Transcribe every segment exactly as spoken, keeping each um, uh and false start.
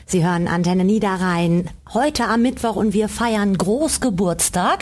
Sie hören Antenne Niederrhein heute am Mittwoch und wir feiern Großgeburtstag.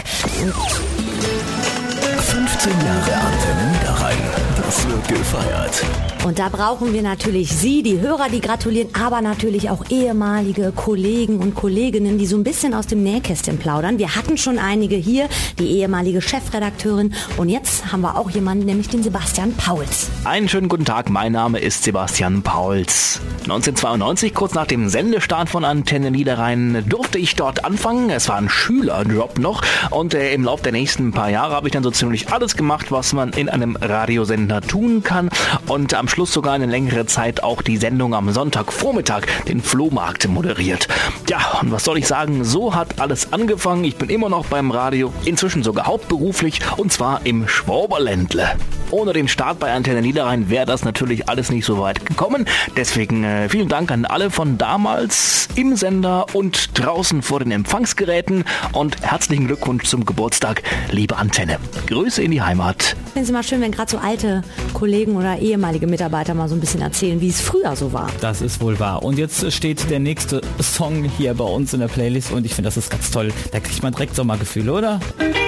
fünfzehn Jahre Antenne Niederrhein. Das wird gefeiert. Und da brauchen wir natürlich Sie, die Hörer, die gratulieren, aber natürlich auch ehemalige Kollegen und Kolleginnen, die so ein bisschen aus dem Nähkästchen plaudern. Wir hatten schon einige hier, die ehemalige Chefredakteurin. Und jetzt haben wir auch jemanden, nämlich den Sebastian Pauls. Einen schönen guten Tag, mein Name ist Sebastian Pauls. neunzehnhundertzweiundneunzig, kurz nach dem Sendestart von Antenne Niederrhein, durfte ich dort anfangen. Es war ein Schülerjob noch und äh, im Laufe der nächsten paar Jahre habe ich dann so ziemlich alles gemacht, was man in einem Radiosender tun kann. Und am Schluss sogar eine längere Zeit auch die Sendung am Sonntagvormittag, den Flohmarkt, moderiert. Ja, und was soll ich sagen, so hat alles angefangen. Ich bin immer noch beim Radio, inzwischen sogar hauptberuflich und zwar im Schwaberländle. Ohne den Start bei Antenne Niederrhein wäre das natürlich alles nicht so weit gekommen. Deswegen äh, vielen Dank an alle von damals im Sender und draußen vor den Empfangsgeräten und herzlichen Glückwunsch zum Geburtstag, liebe Antenne. Grüße in die Heimat. Ich finde es immer schön, wenn gerade so alte Kollegen oder ehemalige Mitarbeiter mal so ein bisschen erzählen, wie es früher so war. Das ist wohl wahr. Und jetzt steht der nächste Song hier bei uns in der Playlist und ich finde, das ist ganz toll. Da kriegt man direkt Sommergefühle, oder?